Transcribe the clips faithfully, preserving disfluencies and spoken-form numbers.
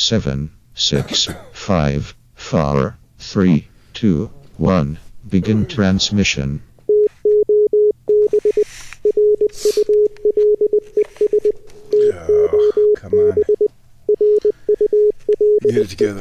seven, six, five, four, three, two, one. Begin transmission. Oh, come on. Get it together.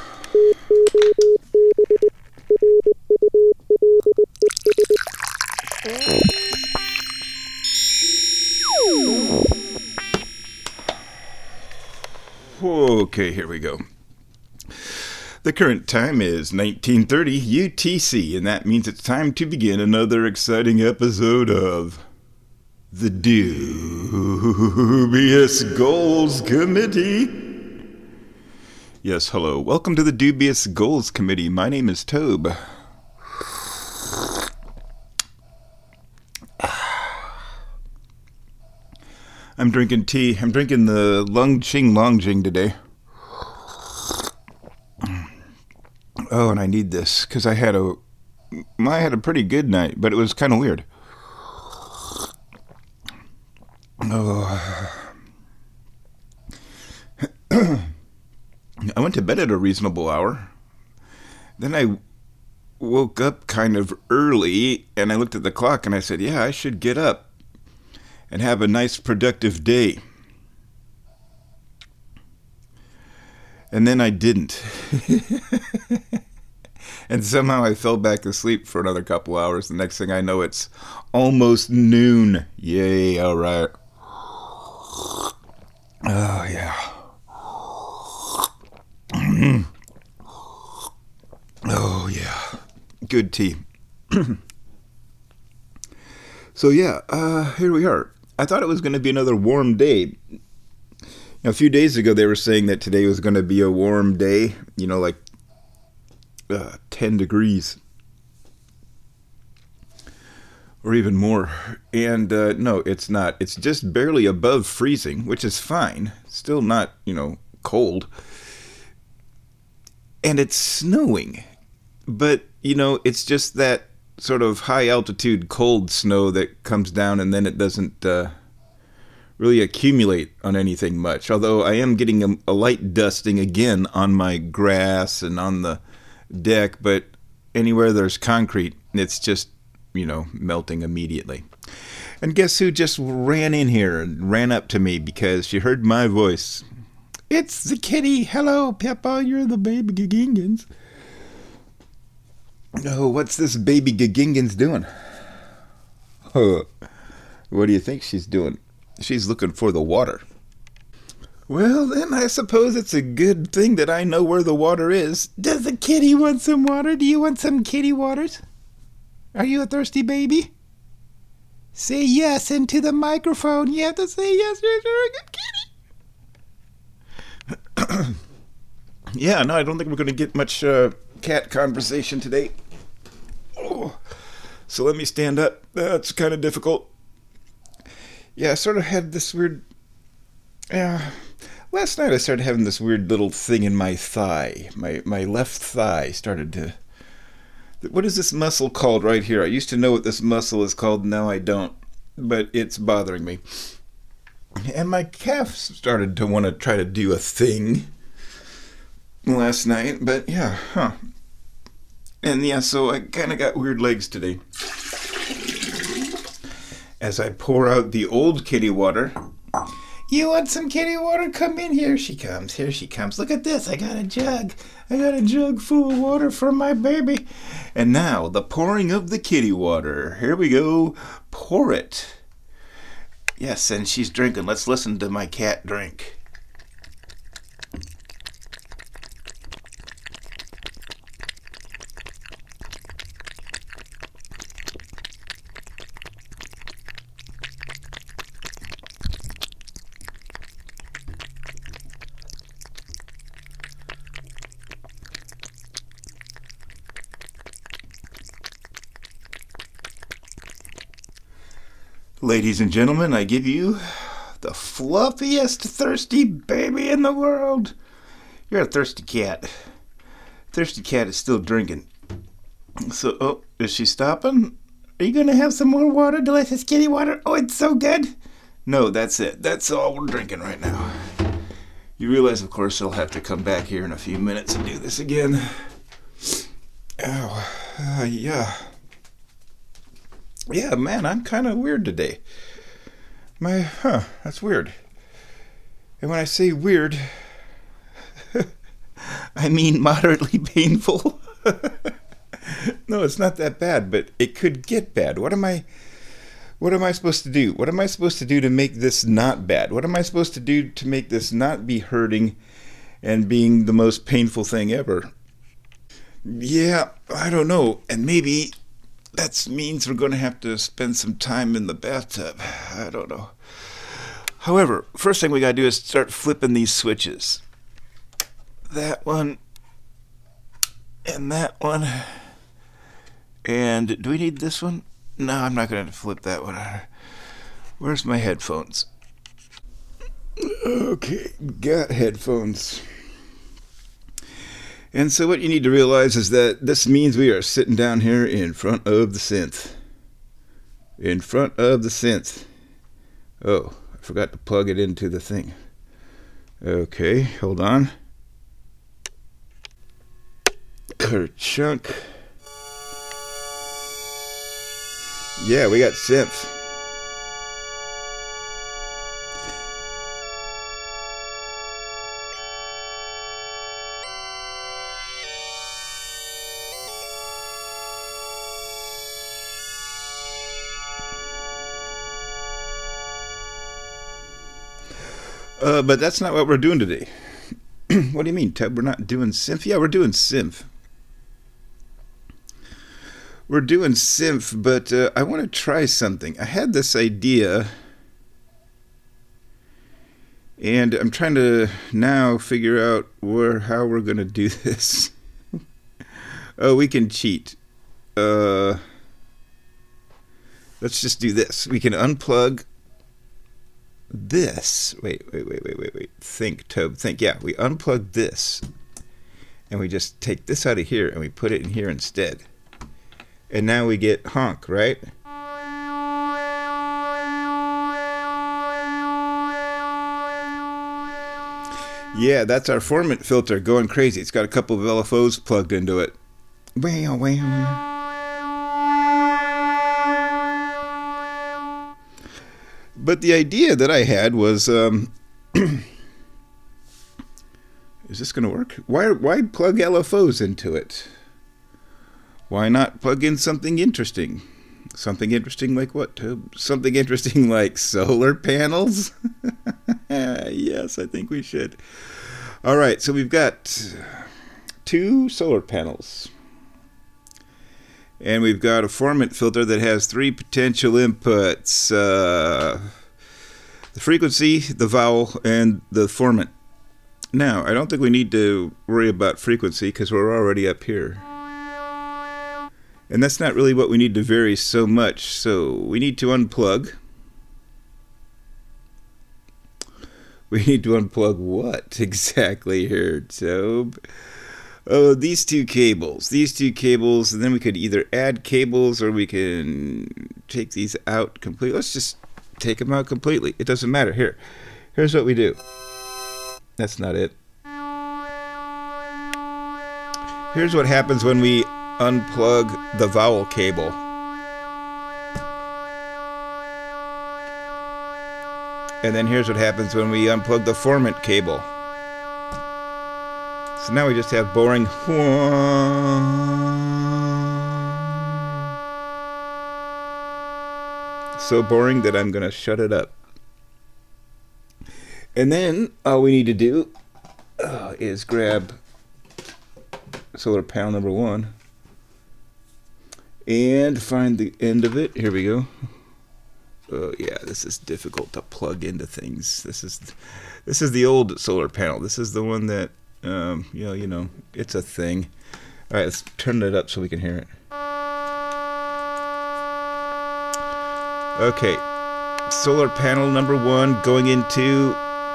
Okay, here we go. The current time is nineteen thirty U T C, and that means it's time to begin another exciting episode of the Dubious Goals Committee. Yes, hello. Welcome to the Dubious Goals Committee. My name is Tobe. I'm drinking tea. I'm drinking the Lung Ching Long Jing today. Oh, and I need this because I had a, I had a pretty good night, but it was kind of weird. Oh. I went to bed at a reasonable hour. Then I woke up kind of early, and I looked at the clock, and I said, yeah, I should get up and have a nice productive day. And then I didn't. And somehow I fell back asleep for another couple hours. The next thing I know, it's almost noon. Yay, all right. Oh, yeah. Oh, yeah. Good tea. So, yeah, uh, here we are. I thought it was going to be another warm day. Now, a few days ago, they were saying that today was going to be a warm day, you know, like uh, ten degrees or even more. And uh, no, it's not. It's just barely above freezing, which is fine. Still not, you know, cold. And it's snowing. But, you know, it's just that sort of high altitude cold snow that comes down and then it doesn't uh, really accumulate on anything much. Although I am getting a, a light dusting again on my grass and on the deck, but anywhere there's concrete, it's just, you know, melting immediately. And guess who just ran in here and ran up to me because she heard my voice? It's the kitty. Hello, Peppa. You're the baby Gagingans. Oh, what's this baby Gagingans doing? Huh. What do you think she's doing? She's looking for the water. Well, then I suppose it's a good thing that I know where the water is. Does the kitty want some water? Do you want some kitty waters? Are you a thirsty baby? Say yes into the microphone. You have to say yes. You're a good kitty. Yeah, no, I don't think we're going to get much uh, cat conversation today. Oh. So let me stand up. That's kind of difficult. Yeah, I sort of had this weird... Yeah, last night I started having this weird little thing in my thigh. My my left thigh started to... What is this muscle called right here? I used to know what this muscle is called. Now I don't. But it's bothering me. And my calf started to want to try to do a thing last night. But yeah, huh. And yeah, so I kind of got weird legs today. As I pour out the old kitty water. You want some kitty water? Come in. Here she comes. Here she comes. Look at this. I got a jug. I got a jug full of water for my baby. And now, the pouring of the kitty water. Here we go. Pour it. Yes, and she's drinking. Let's listen to my cat drink. Ladies and gentlemen, I give you the fluffiest thirsty baby in the world. You're a thirsty cat. Thirsty cat is still drinking. So, oh, is she stopping? Are you going to have some more water? Delicious kitty water? Oh, it's so good. No, that's it. That's all we're drinking right now. You realize, of course, I'll have to come back here in a few minutes and do this again. Oh, uh, yeah. Yeah, man, I'm kind of weird today. My, huh, that's weird. And when I say weird, I mean moderately painful. No, it's not that bad, but it could get bad. What am I, what am I supposed to do? What am I supposed to do to make this not bad? What am I supposed to do to make this not be hurting and being the most painful thing ever? Yeah, I don't know. And maybe that means we're going to have to spend some time in the bathtub. I don't know. However, first thing we got to do is start flipping these switches. That one and that one. And do we need this one? No, I'm not going to flip that one. Where's my headphones? Okay, got headphones. And so what you need to realize is that this means we are sitting down here in front of the synth. In front of the synth. Oh, I forgot to plug it into the thing. Okay, hold on. Kerchunk. Yeah, we got synth. Uh, but that's not what we're doing today. What do you mean, Ted? We're not doing synth? Yeah, we're doing synth. We're doing synth, but uh, I want to try something. I had this idea, and I'm trying to now figure out where how we're going to do this. Oh, we can cheat. Uh, let's just do this. We can unplug this. Wait, wait, wait, wait, wait, wait. Think, Tobe, think. Yeah, we unplug this, and we just take this out of here, and we put it in here instead. And now we get honk, right? Yeah, that's our formant filter going crazy. It's got a couple of L F Os plugged into it. Wow, wow, wow. But the idea that I had was, um, is this going to work? Why, why plug L F Os into it? Why not plug in something interesting? Something interesting like what, Tobe? Something interesting like solar panels? Yes, I think we should. All right, so we've got two solar panels. And we've got a formant filter that has three potential inputs. Uh, the frequency, the vowel, and the formant. Now, I don't think we need to worry about frequency because we're already up here. And that's not really what we need to vary so much. So we need to unplug. We need to unplug what exactly here, Tobe? Oh, these two cables. These two cables, and then we could either add cables or we can take these out completely. Let's just take them out completely. It doesn't matter. Here. Here's what we do. That's not it. Here's what happens when we unplug the vowel cable. And then here's what happens when we unplug the formant cable. So now we just have boring so boring that I'm gonna shut it up. And then all we need to do uh, is grab solar panel number one and find the end of it. Here we go. Oh yeah, this is difficult to plug into things. This is this is the old solar panel. This is the one that um, you know, you know, it's a thing. All right, let's turn it up so we can hear it. Okay, solar panel number one going into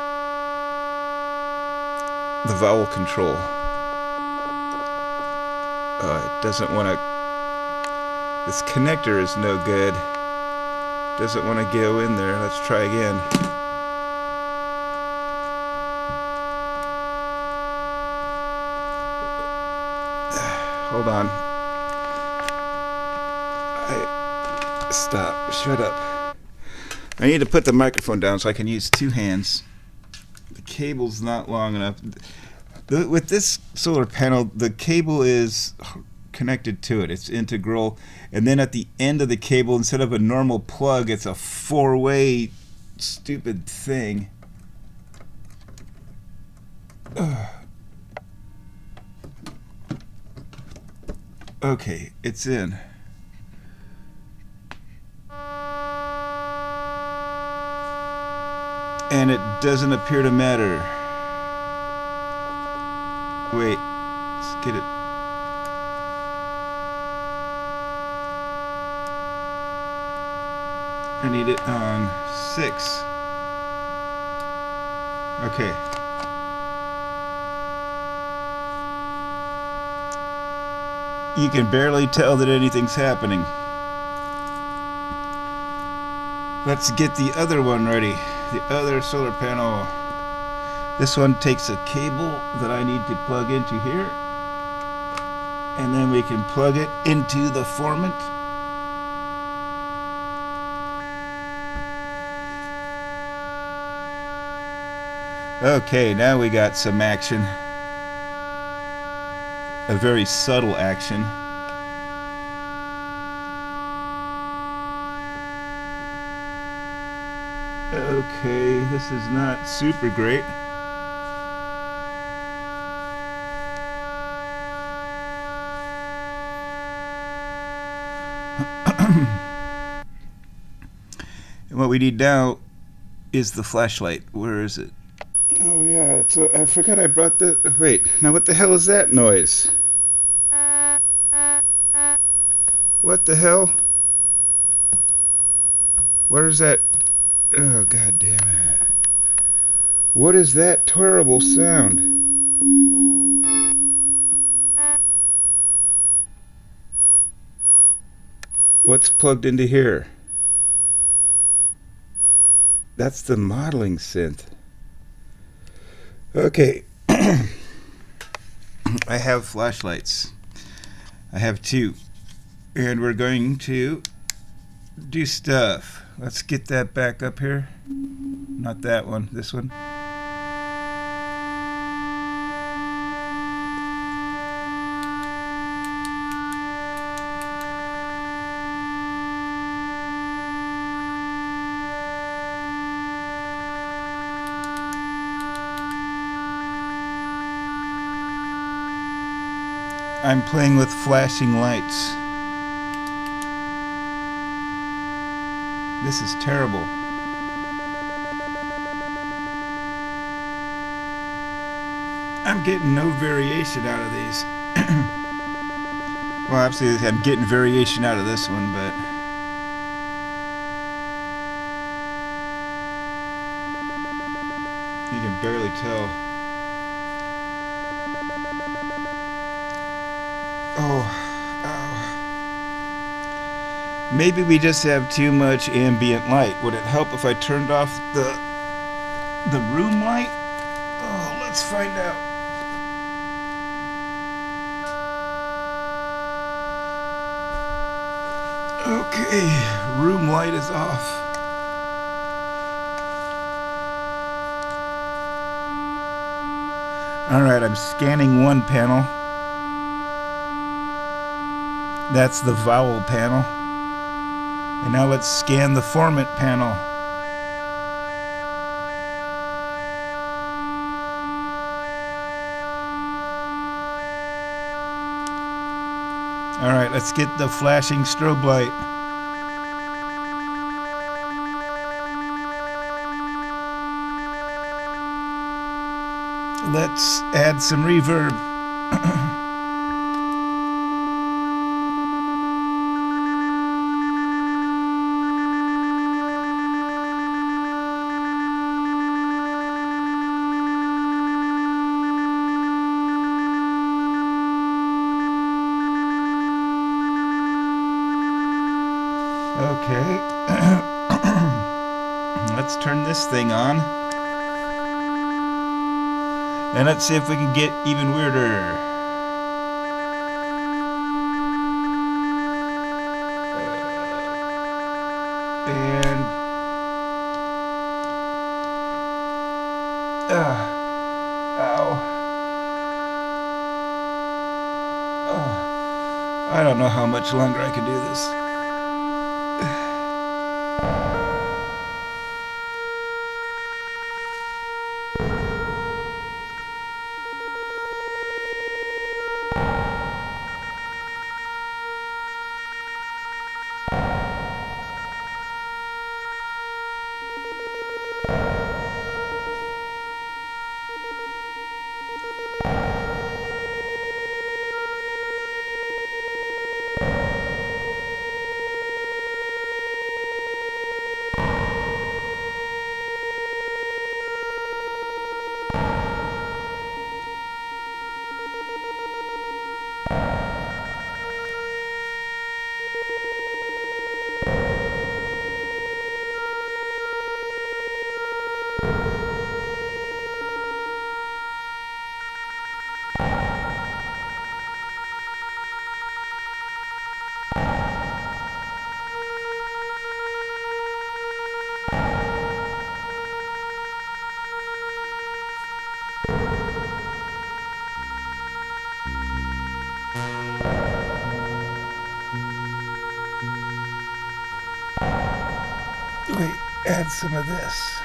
the vowel control. Oh, it doesn't want to. This connector is no good. Doesn't want to go in there. Let's try again. hold on. I, stop. Shut up. I need to put the microphone down so I can use two hands. The cable's not long enough. The, with this solar panel, the cable is connected to it. It's integral. And then at the end of the cable, instead of a normal plug, it's a four-way stupid thing. Ugh. Okay, it's in. And it doesn't appear to matter. Wait, let's get it. I need it on six. Okay. You can barely tell that anything's happening. Let's get the other one ready. The other solar panel. This one takes a cable that I need to plug into here. And then we can plug it into the formant. Okay, now we got some action. A very subtle action. Okay, this is not super great. And what we need now is the flashlight. Where is it? Oh yeah, it's a, I forgot I brought the... Wait, now what the hell is that noise? What the hell? Where is that? Oh, god damn it. What is that terrible sound? What's plugged into here? That's the modeling synth. Okay. I have flashlights. I have two. And we're going to do stuff. Let's get that back up here. Not that one, this one. I'm playing with flashing lights. This is terrible. I'm getting no variation out of these. Well, obviously I'm getting variation out of this one, but... you can barely tell. Oh, oh. Maybe we just have too much ambient light. Would it help if I turned off the the room light? Oh, let's find out. Okay, room light is off. All right, I'm scanning one panel. That's the vowel panel. And now let's scan the formant panel. All right, let's get the flashing strobe light. Let's add some reverb. Okay. Let's turn this thing on. And let's see if we can get even weirder. I don't know how much longer I can do this. Wait, add some of this.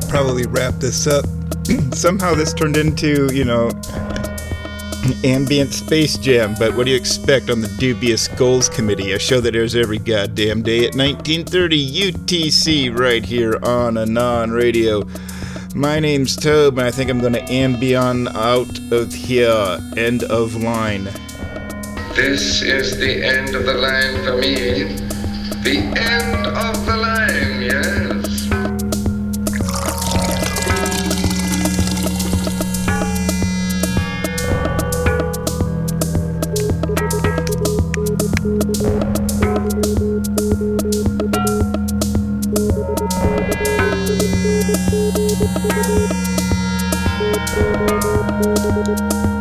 probably wrap this up. Somehow this turned into, you know, ambient Space Jam, but what do you expect on the Dubious Goals Committee, a show that airs every goddamn day at nineteen thirty U T C right here on Anon Radio. My name's Tobe, and I think I'm going to ambion out of here. End of line. This is the end of the line for me. The end of the line, yes. Thank you.